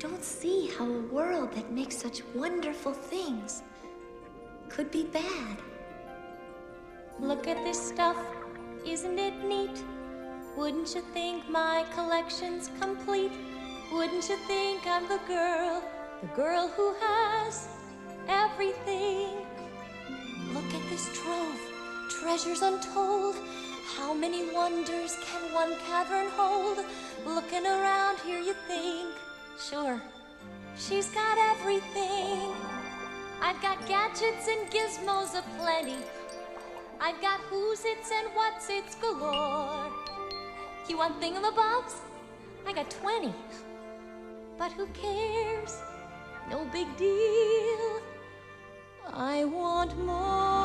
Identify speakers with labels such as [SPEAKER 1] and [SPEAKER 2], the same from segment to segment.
[SPEAKER 1] don't see how a world that makes such wonderful things could be bad.
[SPEAKER 2] Look at this stuff, isn't it neat? Wouldn't you think my collection's complete? Wouldn't you think I'm the girl who has everything? Look at this trove, treasures untold. How many wonders can one cavern hold? Looking around here you think, sure, she's got everything. I've got gadgets and gizmos aplenty. I've got who's-its and what's-its galore. You want thingamabobs? I got 20. But who cares? No big deal. I want more.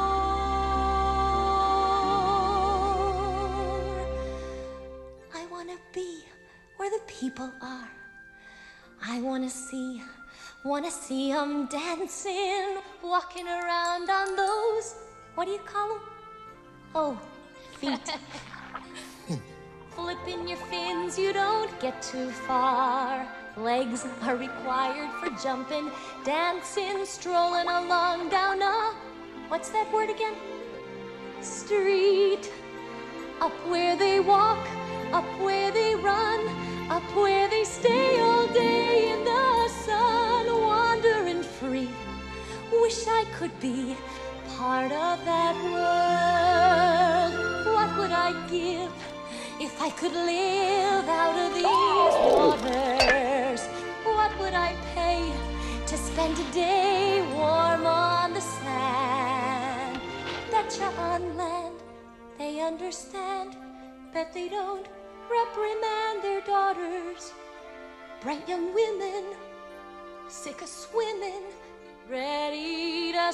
[SPEAKER 2] I want to be where the people are. I want to see 'em dancing, walking around on those, what do you call them? Oh, feet. Flipping your fins, you don't get too far. Legs are required for jumping, dancing, strolling along down a, what's that word again? Street. Up where they walk, up where they run, up where they stay all day in the sun, wandering free. Wish I could be part of that world. What would I give if I could live out of these waters? What would I pay to spend a day warm on the sand? Betcha on land they understand, bet they don't reprimand their daughters. Bright young women, sick of swimming, ready to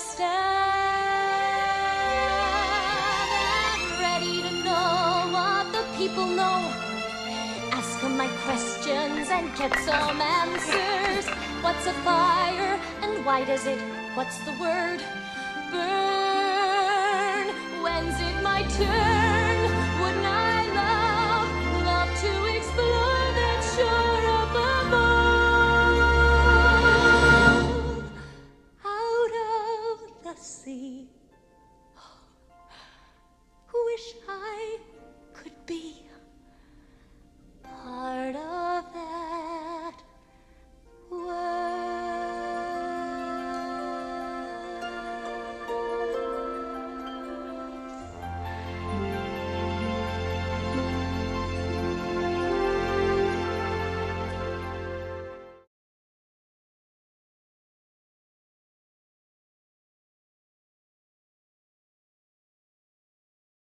[SPEAKER 2] stand and ready to know what the people know. Ask them my questions and get some answers. What's a fire and why does it, what's the word, burn? When's it my turn?